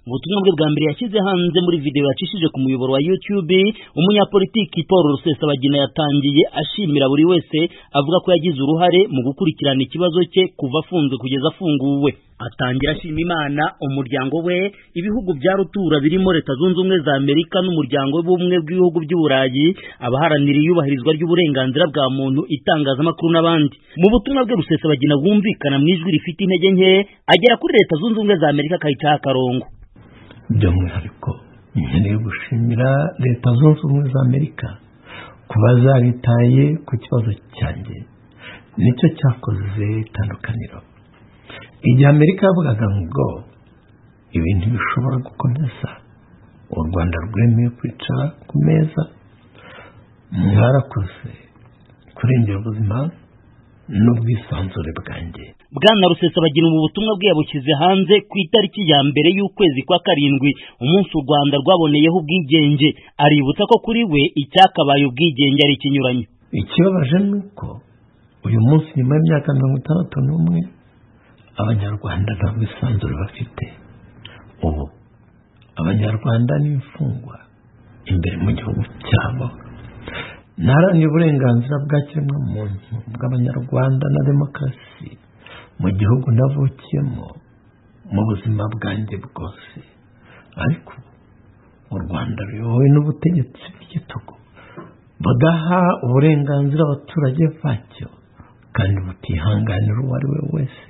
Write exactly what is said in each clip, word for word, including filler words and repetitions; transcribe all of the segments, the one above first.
ubutumwa bwe bwa mbere yashyize hanze muri video yacishije ku muyoboro wa YouTube, umunyapolitiki Paul Rusesabagina yatangiye ashimira buri wese avuga ko yagize uruhare mu gukurikirana ikibazo cye kuva afunzwe kugeza afunguwe. Atangira ashima Imana, umuryango we, ibihugu bya rutura birimo Leta Zunze Ubumwe za Amerika n'umuryango w'ubumwe bw'ibihugu by'Uburayi, abaharanira iyubahirizwa ry'uburenganzira bwa muntu, itangazamakuru n'abandi. Mu butumwa bwe Rusesabagina bwumvikana mu ijwi rifite intege nke, agera kuri Leta Zunze Ubumwe za Amerika akayicaho akarongo. By'umwihariko nkeneye gushimira Leta Zunze Ubumwe za Amerika kuba zaritaye ku kibazo cyanjye, nicyo cyakoze itandukaniro. Igihe Amerika yavugaga ngo ibintu bishobora gukomeza, u Rwanda rwemeye kwicara ku meza, mwarakoze kurengera ubuzima n'ubwisanzure bwanjye. Bwana Rusesabagina mu butumwa bwe yabushyize hanze ku itariki ya mbere y'ukwezi kwa karindwi, umunsi u Rwanda rwaboneyeho ubwigenge. Aributsa ko kuri we icyakabaye ubwigenge ari ikinyuranyo. Ikibabaje ni uko uyu munsi nyuma y'imyaka mirongo itandatu n'umwe Abanyarwanda nta bwisanzure bafite. Ubu Abanyarwanda ni imfungwa imbere mu gihugu cyabo. Naharanira uburenganzira bwa kiremwamuntu bw'Abanyarwanda na demokarasi mu gihugu navukiyemo mu buzima bwanjye bwose, ariko u Rwanda ruyobowe n'ubutegetsi bw'igitugu budaha uburenganzira abaturage bacyo kandi butihanganira uwo ari we wese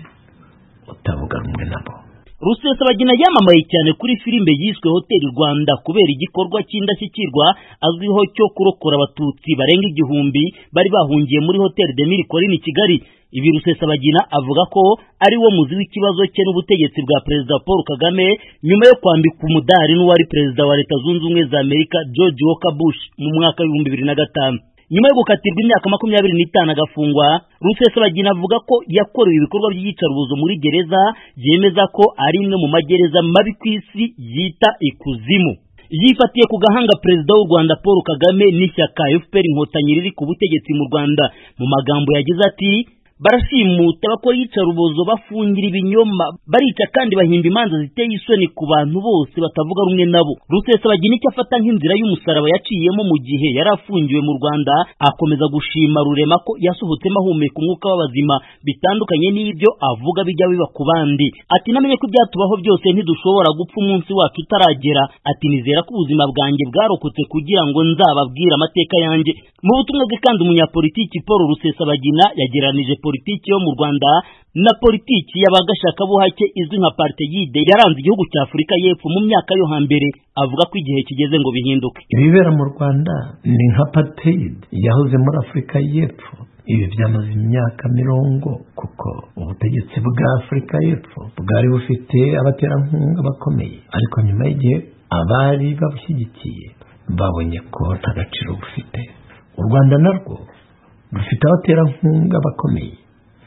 utavuga rumwe nabo. Rusesabagina yamamaye cyane kuri filime yiswe Hotel Rwanda kubera igikorwa cy'indashyikirwa azwiho cyo kurokora abatutsi barenga igihumbi bari bahungiye muri Hotel de Mille Collines Kigali. Ibi Rusesabagina avuga ko ari wo muzi w'ikibazo cye n'ubutegetsi bwa Perezida Paul Kagame nyuma yo kwambika umudari n'uwari Perezida wa Leta Zunze Ubumwe za Amerika George Walker Bush mu mwaka w'ibihumbi bibiri na gatanu. Nyuma yo gukatirwa imyaka makumyabiri n'itanu agafungwa, Rusesabagina avuga ko yakorewe ibikorwa by'iyicarubozo muri gereza, yemeza ko ari imwe mu magereza mabi ku isi yita ikuzimu. Yifatiye ku gahanga Perezida w'u Rwanda Paul Kagame n'ishyaka F P R Inkotanyi riri ku butegetsi mu Rwanda. Mu magambo yagize ati: barashimuta, bakora iyicarubozo, bafungira ibinyoma, barica kandi bahimba imanza ziteye isoni ku bantu bose batavuga rumwe nabo. Rusesabagina icyo afata nk'inzira y'umusaraba yaciyemo mu gihe yari afungiwe mu Rwanda, akomeza gushima Rurema ko yasohotsemo ahumeka umwuka w'abazima, bitandukanye n'ibyo avuga bijya biba ku bandi. Ati namenye ko byatubaho byose ntidushobora gupfa umunsi wacu utaragera. Ati nizera ko ubuzima bwanjye bwarokotse kugira ngo nzababwire amateka yanjye. Mu butumwa bwe kandi umunyapolitiki Paul Rusesabagina yageranije politiki yo mu Rwanda na politiki y'abagashakabuhake izwi nka apartheid yaranze igihugu cya Afurika y'Epfo mu myaka yo hambere. Avuga ko igihe kigeze ngo bihinduke. Ibibera mu Rwanda ni nka apartheid yahoze muri Afurika y'Epfo. Ibi byamaze imyaka mirongo, kuko ubutegetsi bwa Afurika y'Epfo bwari bufite abaterankunga bakomeye, ariko nyuma y'igihe abari babushyigikiye babonye ko nta gaciro bufite. U Rwanda narwo rufite abaterankunga bakomeye,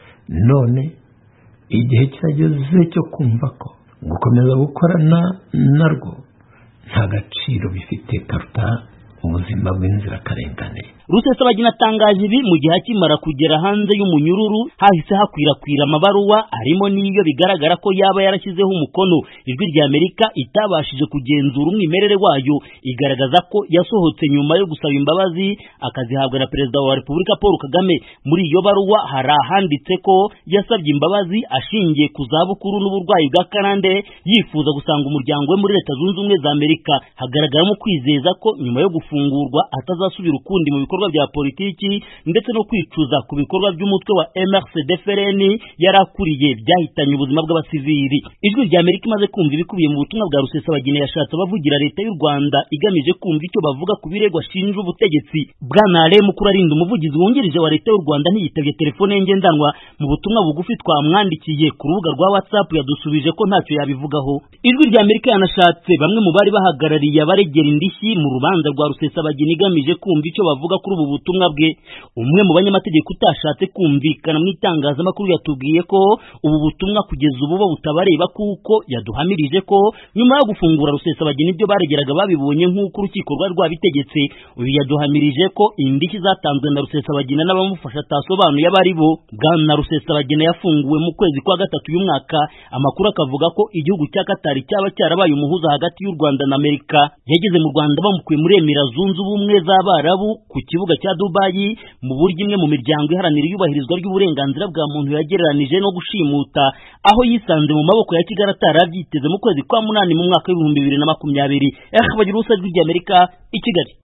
none igihe kirageze cyo kumva ko gukomeza gukorana narwo nta gaciro bifite karuta ubuzima bw'inzirakarengane. Rusesabagina atangaje ibi mu gihe akimara kugera hanze y'umunyururu hahise hakwirakwira amabaruwa arimo n'iyo bigaragara ko yaba yarashyizeho umukono. Ijwi rya Amerika itabashije kugenzura umwimerere wayo, igaragaza ko yasohotse nyuma yo gusaba imbabazi akazihabwa na Perezida wa Repubulika Paul Kagame. Muri iyo baruwa hari ahanditse ko yasabye imbabazi ashingiye ku zabukuru n'uburwayi bwa karande, yifuza gusanga umuryango we muri Leta Zunze Ubumwe za Amerika. Hagaragaramo kwizeza ko nyuma yo gufungurwa atazasubira ukundi mu bikorwa bya politiki ndetse no kwicuza ku bikorwa by'umutwe wa M R C D F R N yarakuriye byahitanye ubuzima bw'abasivili. Ijwi rya Amerika imaze kumva ibikubiye mu butumwa bwa Rusesabagina yashatse abavugira Leta y'u Rwanda igamije kumva icyo bavuga ku birego ashinja ubutegetsi. Bwana Ale Mukurarinda, umuvugizi wungirije wa Leta y'u Rwanda, ntiyitabye telefone ye ngendanwa. Mu butumwa bugufi twamwandikiye ku rubuga rwa WhatsApp yadusubije ko ntacyo yabivugaho. Ijwi rya Amerika yanashatse bamwe mu bari bahagarariye abaregera indishyi mu rubanza rwa Rusesabagina igamije kumva icyo bavuga ko kuri ubu butumwa bwe. Umwe mu banyamategeko utashatse kumvikana mu itangazamakuru yatubwiye ko ubu butumwa kugeza ubu bo butabareba kuko yaduhamirije ko nyuma yo gufungura Rusesabagina ibyo baregeraga babibonye nk'uko urukiko rwari rwabitegetse. Uyu yaduhamirije ko indishyi zatanzwe na Rusesabagina n'abamufasha atasobanuye abari bo. Bwana Rusesabagina yafunguwe mu kwezi kwa gatatu uyu mwaka, amakuru akavuga ko igihugu cya Qatar cyaba cyarabaye umuhuza hagati y'u Rwanda na Amerika. Yageze mu Rwanda bamukuye muri Emirates Zunze Ubumwe z'Abarabu ku kibuga cya Dubai mu buryo imwe mu miryango iharanira iyubahirizwa ry'uburenganzira bwa muntu yagereranije no gushimuta, aho yisanze mu maboko ya Kigali atarabyiteze mu kwezi kwa munani mu mwaka w'ibihumbi bibiri na makumyabiri. Eh, bagira ubusa bw'Amerika i Kigali.